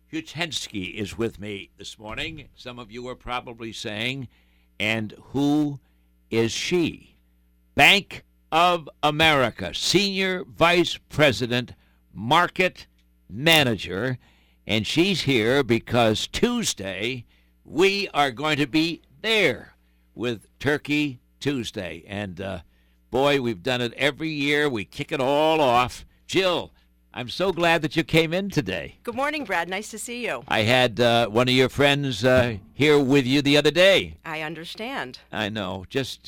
Hutensky is with me this morning. Some of you are probably saying, and who is she? Bank of America, Senior Vice President, Market Manager, and she's here because Tuesday we are going to be there with Turkey Tuesday. And boy, we've done it every year. We kick it all off. Jill, I'm so glad that you came in today. Good morning, Brad. Nice to see you. I had one of your friends here with you the other day. I understand. I know, just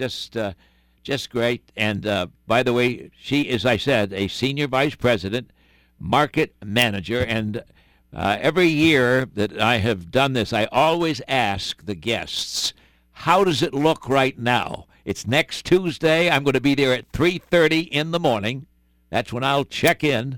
great. And by the way, she, as I said, a senior vice president, market manager. And every year that I have done this, I always ask the guests, how does it look right now? It's next Tuesday. I'm going to be there at 3:30 in the morning. That's when I'll check in.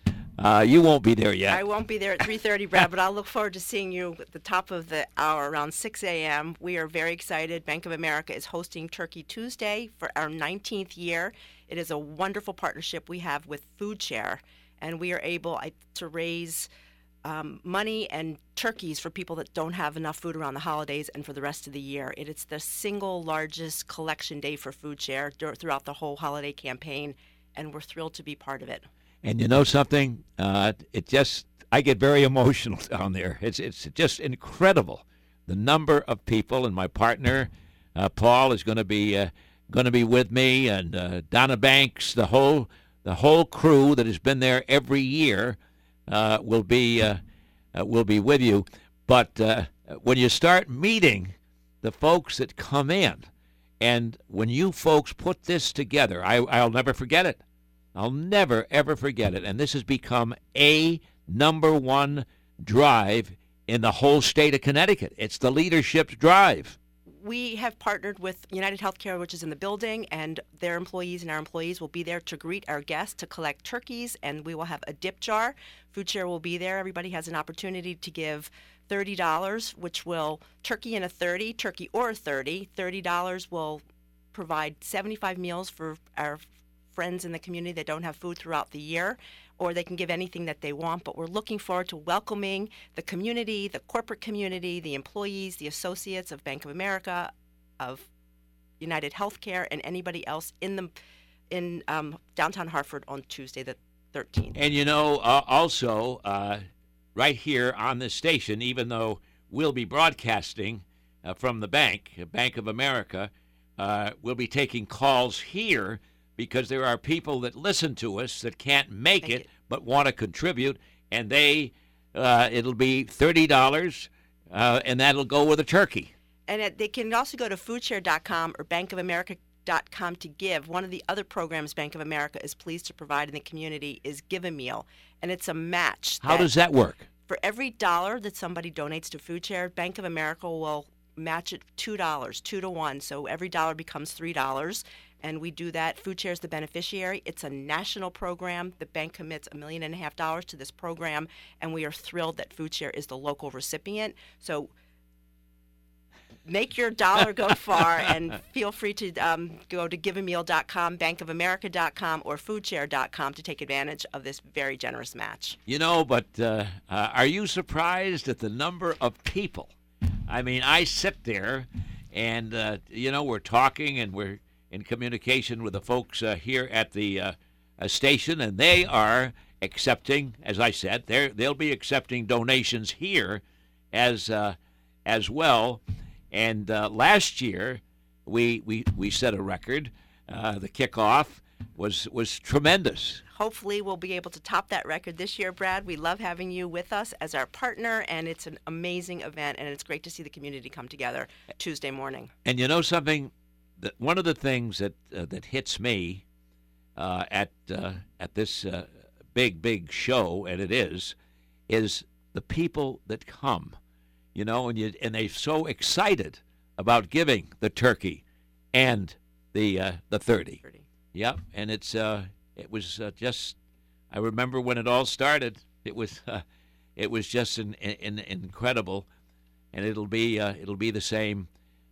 You won't be there yet. I won't be there at 3:30, Brad, but I'll look forward to seeing you at the top of the hour around 6 a.m. We are very excited. Bank of America is hosting Turkey Tuesday for our 19th year. It is a wonderful partnership we have with Food Share, and we are able to raise money and turkeys for people that don't have enough food around the holidays and for the rest of the year. It's the single largest collection day for Food Share throughout the whole holiday campaign, and we're thrilled to be part of it. And you know something? I get very emotional down there. It's just incredible, the number of people. And my partner, Paul, is going to be with me, and Donna Banks, the whole crew that has been there every year, will be with you. But when you start meeting the folks that come in, and when you folks put this together, I'll never forget it. I'll never, ever forget it. And this has become a number one drive in the whole state of Connecticut. It's the leadership's drive. We have partnered with United Healthcare, which is in the building, and their employees and our employees will be there to greet our guests, to collect turkeys, and we will have a dip jar. Food Share will be there. Everybody has an opportunity to give $30, which will turkey or a 30. $30 will provide 75 meals for our friends in the community that don't have food throughout the year, or they can give anything that they want. But we're looking forward to welcoming the community, the corporate community, the employees, the associates of Bank of America, of United Healthcare, and anybody else in downtown Hartford on Tuesday the 13th. And you know, also right here on this station, even though we'll be broadcasting from the Bank of America, we'll be taking calls here, because there are people that listen to us that can't make it but want to contribute, and it'll be $30, and that'll go with a turkey. And they can also go to foodshare.com or bankofamerica.com to give. One of the other programs Bank of America is pleased to provide in the community is Give a Meal, and it's a match. How does that work? For every dollar that somebody donates to Food Share, Bank of America will match it $2, 2 to 1, so every dollar becomes $3. And we do that. Food Share is the beneficiary. It's a national program. The bank commits $1.5 million to this program, and we are thrilled that Food Share is the local recipient. So make your dollar go far, and feel free to go to giveameal.com, bankofamerica.com, or foodshare.com to take advantage of this very generous match. You know, but are you surprised at the number of people? I mean, I sit there, and, we're talking, and we're in communication with the folks here at the station, and they are accepting, as I said, they'll be accepting donations here as well. And last year we set a record. The kickoff was tremendous. Hopefully we'll be able to top that record this year, Brad. We love having you with us as our partner, and it's an amazing event, and it's great to see the community come together Tuesday morning. And you know something? One of the things that hits me at this big show, and it is the people that come, and they're so excited about giving the turkey and the 30. Yep, and it was just. I remember when it all started. It was just an incredible, and it'll be the same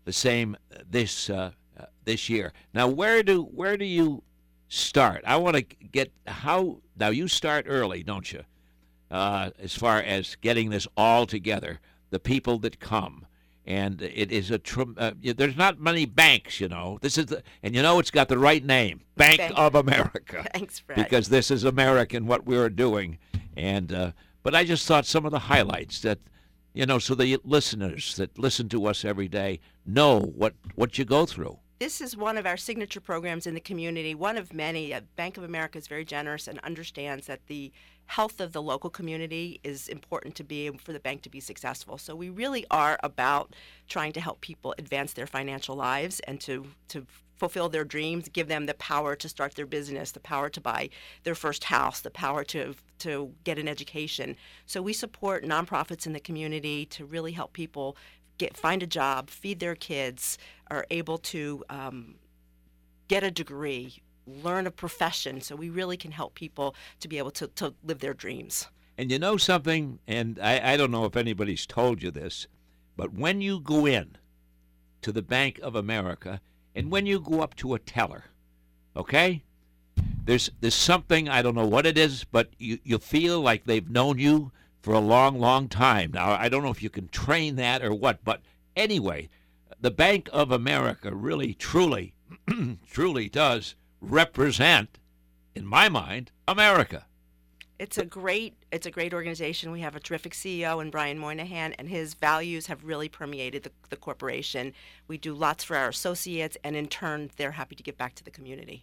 this year. Now, where do you start? I want to get how. Now, you start early, don't you? as far as getting this all together. The people that come. And it is there's not many banks, This is and it's got the right name, Bank of America. Thanks, Fred. Because this is American, what we're doing. And but I just thought some of the highlights that, so the listeners that listen to us every day know what you go through. This is one of our signature programs in the community, one of many. Bank of America is very generous and understands that the health of the local community is important to be for the bank to be successful. So we really are about trying to help people advance their financial lives and to fulfill their dreams, give them the power to start their business, the power to buy their first house, the power to get an education. So we support nonprofits in the community to really help people find a job, feed their kids, are able to get a degree, learn a profession, so we really can help people to be able to live their dreams. And you know something, and I don't know if anybody's told you this, but when you go in to the Bank of America and when you go up to a teller, okay, there's something, I don't know what it is, but you feel like they've known you for a long, long time. Now, I don't know if you can train that or what, but anyway, the Bank of America really, truly, truly does represent, in my mind, America. It's a great organization. We have a terrific CEO in Brian Moynihan, and his values have really permeated the corporation. We do lots for our associates, and in turn, they're happy to give back to the community.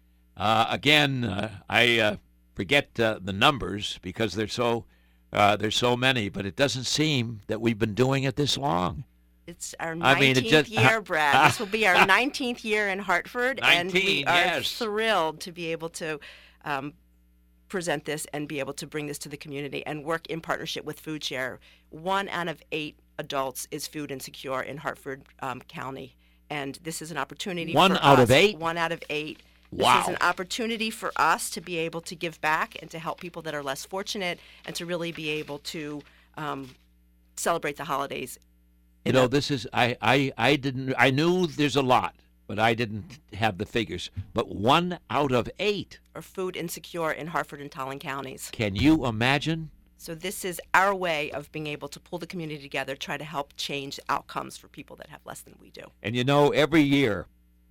I forget the numbers because there's so many, but it doesn't seem that we've been doing it this long. It's our 19th year, Brad. This will be our 19th year in Hartford, and we are thrilled to be able to present this and be able to bring this to the community and work in partnership with Food Share. 1 out of 8 adults is food insecure in Hartford County, and this is an opportunity for us. 1 out of 8? 1 out of 8. Wow. This is an opportunity for us to be able to give back and to help people that are less fortunate and to really be able to celebrate the holidays. This is I knew there's a lot, but I didn't have the figures. But 1 out of 8 are food insecure in Hartford and Talon counties. Can you imagine? So this is our way of being able to pull the community together, try to help change outcomes for people that have less than we do. And every year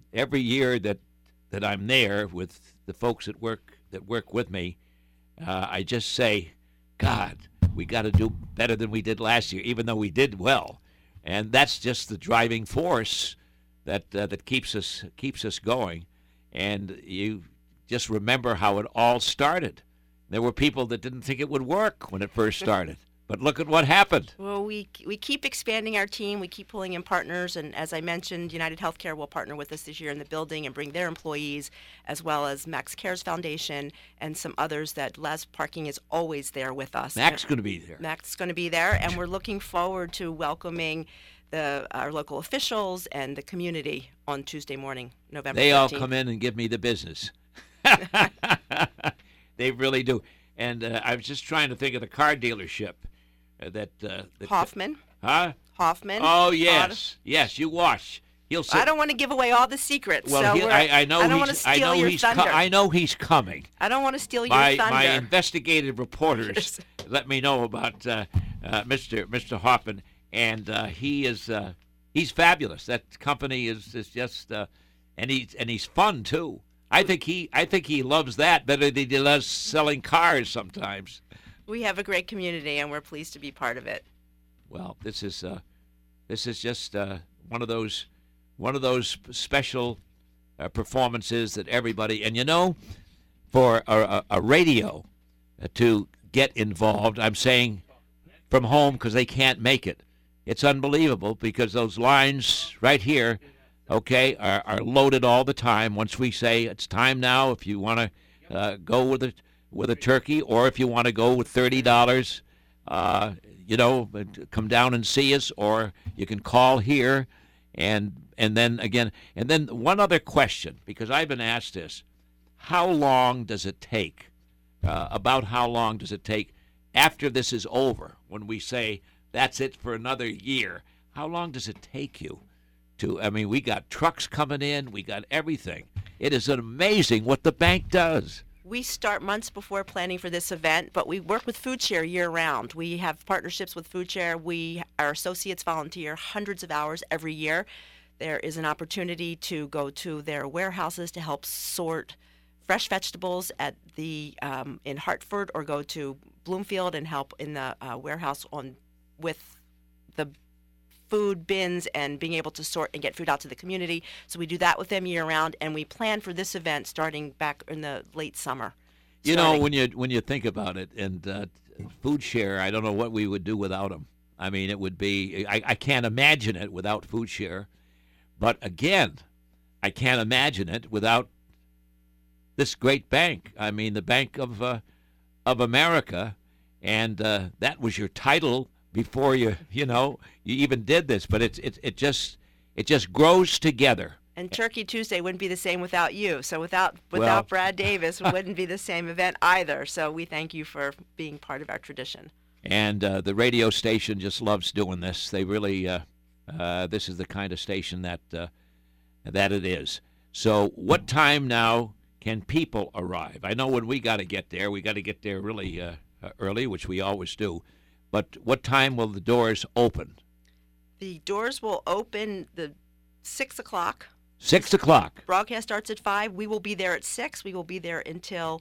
that I'm there with the folks that work with me, I just say, God, we got to do better than we did last year, even though we did well. And that's just the driving force that keeps us going. And you just remember how it all started. There were people that didn't think it would work when it first started. But look at what happened. Well, we keep expanding our team. We keep pulling in partners. And as I mentioned, United Healthcare will partner with us this year in the building and bring their employees, as well as Max Cares Foundation and some others that Laz Parking is always there with us. Max is going to be there. Max is going to be there. And we're looking forward to welcoming our local officials and the community on Tuesday morning, November 13th. They all come in and give me the business. They really do. And I was just trying to think of the car dealership. Hoffman. Huh? Hoffman. Oh, yes. Yes, you watch. He'll say, I don't want to give away all the secrets. Well, so I know I don't want to steal your thunder. I know he's coming. I don't want to steal your thunder. My investigative reporters let me know about Mr. Hoffman, and he's fabulous. That company is just and he's fun too. I think he loves that better than he loves selling cars sometimes. We have a great community, and we're pleased to be part of it. Well, this is just one of those special performances that everybody, and for a radio to get involved. I'm saying from home because they can't make it. It's unbelievable because those lines right here, okay, are loaded all the time. Once we say it's time now, if you want to go with a turkey, or if you want to go with $30, come down and see us, or you can call here, and then one other question, because I've been asked this: how long does it take? About how long does it take after this is over? When we say that's it for another year, how long does it take you to? I mean, we got trucks coming in, we got everything. It is amazing what the bank does. We start months before planning for this event, but we work with Food Share year-round. We have partnerships with Food Share. Our associates volunteer hundreds of hours every year. There is an opportunity to go to their warehouses to help sort fresh vegetables at in Hartford, or go to Bloomfield and help in the warehouse with the food bins and being able to sort and get food out to the community. So we do that with them year round, and we plan for this event starting back in the late summer. You know, when you think about it, and Food Share, I don't know what we would do without them. I mean, it would be, I can't imagine it without Food Share. But again, I can't imagine it without this great bank. I mean, the Bank of America, and that was your title before you even did this. But it just grows together. And Turkey Tuesday wouldn't be the same without you. So without Brad Davis, it wouldn't be the same event either. So we thank you for being part of our tradition. And the radio station just loves doing this. They really, this is the kind of station that it is. So what time now can people arrive? I know when we got to get there really early, which we always do. But what time will the doors open? The doors will open 6 o'clock. 6 o'clock. Broadcast starts at 5. We will be there at 6. We will be there until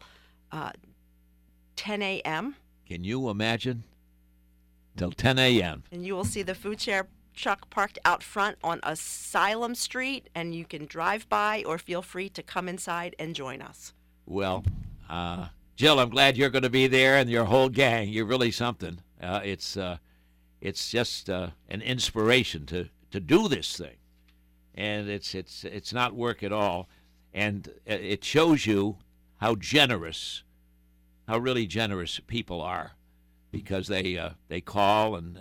10 a.m. Can you imagine? Till 10 a.m. And you will see the Food Share truck parked out front on Asylum Street, and you can drive by or feel free to come inside and join us. Well, Jill, I'm glad you're going to be there, and your whole gang. You're really something. It's just an inspiration to do this thing, and it's not work at all, and it shows you how really generous people are, because they call and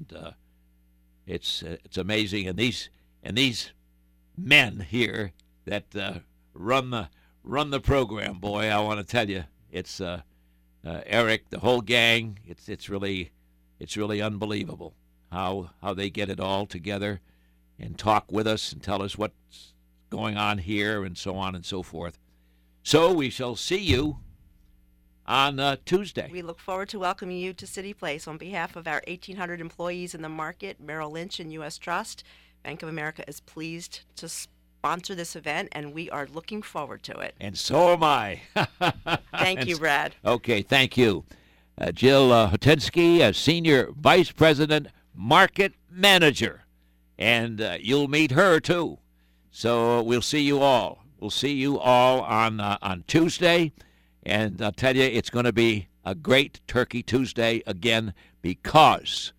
it's amazing, and these men here that run the program, boy, I want to tell you, it's Eric, the whole gang. It's really unbelievable how they get it all together and talk with us and tell us what's going on here and so on and so forth. So we shall see you on Tuesday. We look forward to welcoming you to City Place on behalf of our 1,800 employees in the market, Merrill Lynch and U.S. Trust. Bank of America is pleased to sponsor this event, and we are looking forward to it. And so am I. Thank you, Brad. Okay, thank you. Jill Hotensky, Senior Vice President, Market Manager. And you'll meet her, too. So we'll see you all. We'll see you all on Tuesday. And I'll tell you, it's going to be a great Turkey Tuesday again because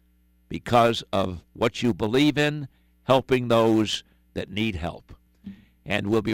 of what you believe in, helping those that need help. And we'll be